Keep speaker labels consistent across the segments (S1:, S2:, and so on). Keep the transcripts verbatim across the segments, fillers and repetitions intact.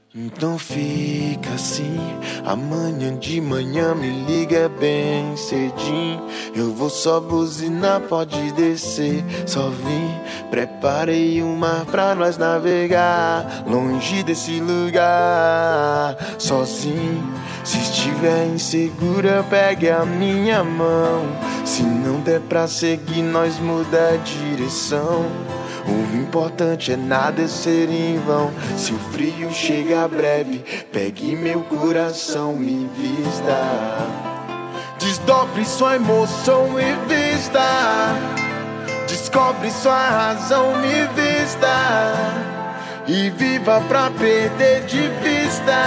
S1: Então fica assim, amanhã de manhã me liga bem cedinho. Eu vou só buzinar, pode descer, só vim. Preparei um mar pra nós navegar, longe desse lugar, sozinho. Se estiver insegura, pegue a minha mão. Se não der pra seguir, nós muda a direção. O importante é nada ser em vão. Se o frio chega breve, pegue meu coração, me vista. Desdobre sua emoção e vista. Descobre sua razão, me vista. E viva pra perder de vista.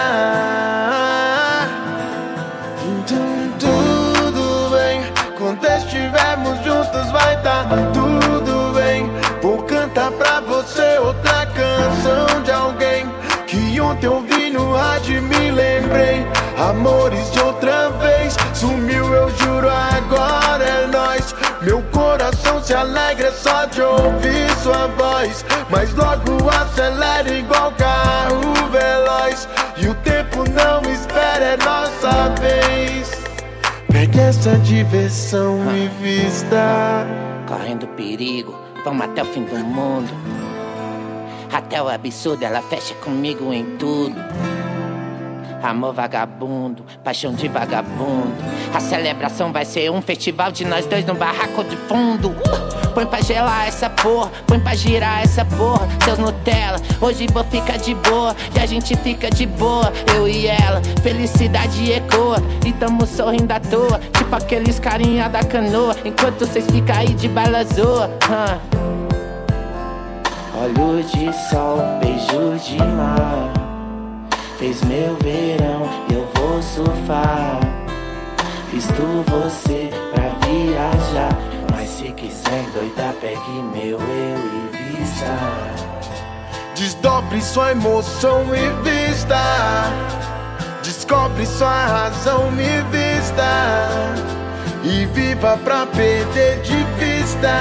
S1: Então tudo bem, quando estivermos juntos vai dar tudo bem. Vou cantar pra você outra canção de alguém que ontem eu vi no rádio e me lembrei. Amores de outra vez, sumiu, eu juro, agora é nós. Meu coração se alegra só de ouvir sua voz, mas logo acelera igual carro veloz. E o tempo não espera, é nossa vez. Pegue essa diversão e vista.
S2: Correndo perigo, vamos até o fim do mundo. Até o absurdo, ela fecha comigo em tudo. Amor vagabundo, paixão de vagabundo. A celebração vai ser um festival de nós dois no barraco de fundo. uh, Põe pra gelar essa porra, põe pra girar essa porra. Seus Nutella, hoje vou ficar de boa. E a gente fica de boa, eu e ela. Felicidade ecoa, e tamo sorrindo à toa. Tipo aqueles carinha da canoa, enquanto cês ficam aí de bala zoa. uh. Olhos de sol, beijo de mar. Fez meu verão, eu vou surfar. Visto você pra viajar, mas se quiser doida, pegue meu eu e vista.
S1: Desdobre sua emoção e vista. Descobre sua razão, me vista. E viva pra perder de vista.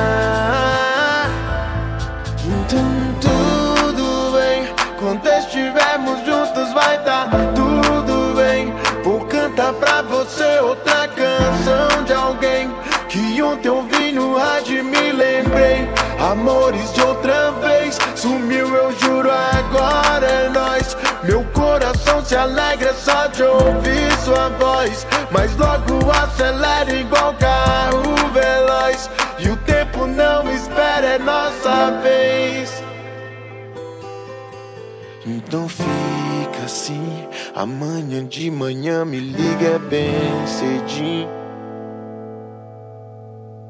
S1: Então tudo bem, quando estivermos juntos vai dar tudo bem. Vou cantar pra você outra canção de alguém que ontem eu vi no rádio e me lembrei. Amores de outra vez, sumiu, eu juro, agora é nós. Meu coração se alegra só de ouvir sua voz, mas logo acelera igual carro veloz. E o tempo não espera, é nossa vez. Então fica assim, amanhã de manhã me liga bem cedinho.